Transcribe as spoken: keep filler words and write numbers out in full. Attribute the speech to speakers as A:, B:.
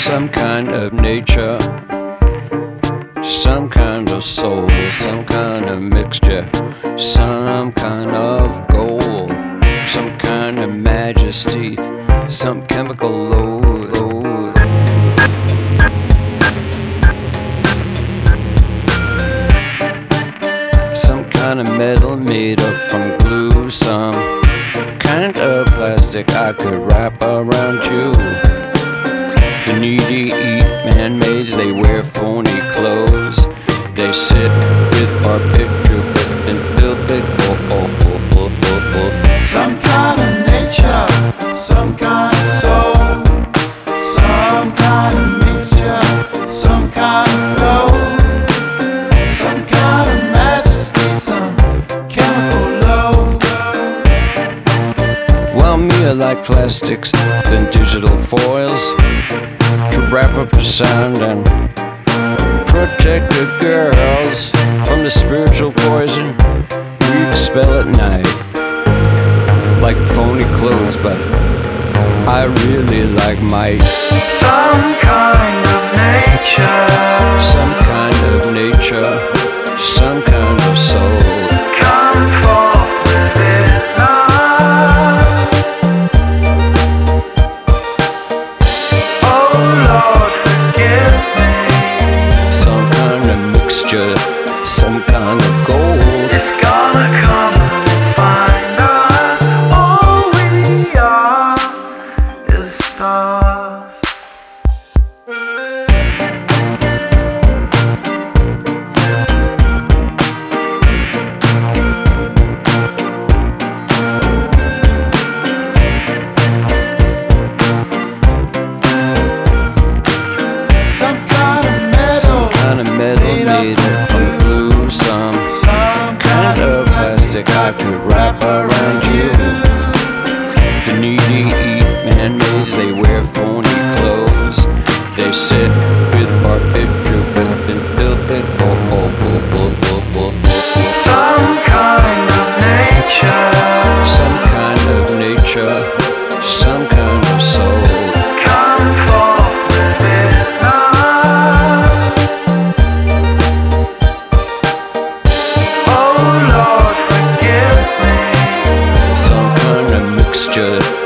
A: some kind of nature, some kind of soul, some kind of mixture, some kind of gold, some kind of majesty, some chemical load. load. Some kind of metal made up from glue, some kind of plastic I could wrap around you. The needy eat man-made, they wear phony clothes. They sit with our picture and build big oh, oh, oh, oh, oh, oh.
B: Some kind of nature, some kind of soul, some kind of mixture, some kind of gold, some kind of majesty, some chemical load.
A: Well, me I like plastics than digital foils to wrap up the sound and protect the girls from the spiritual poison we expel at night. Like phony clothes, but I really like might.
B: Some kind of nature,
A: Some kind of nature, some kind of soul.
B: come forth within us. Oh Lord, forgive me.
A: Some kind of mixture, some kind of gold.
B: It's gonna come and find us. All we are is stars. Some kind of metal,
A: Some kind of metal made up from glue, some
B: some
A: kind of plastic I could wrap around you. The needy eat man-made, they wear phony clothes. They sit with our picture and build big oh, oh, oh, oh, oh, oh, oh.
B: Some kind of nature,
A: Some kind of nature, some kind of soul.
B: come forth within us. Oh Lord, forgive me.
A: Some kind of mixture,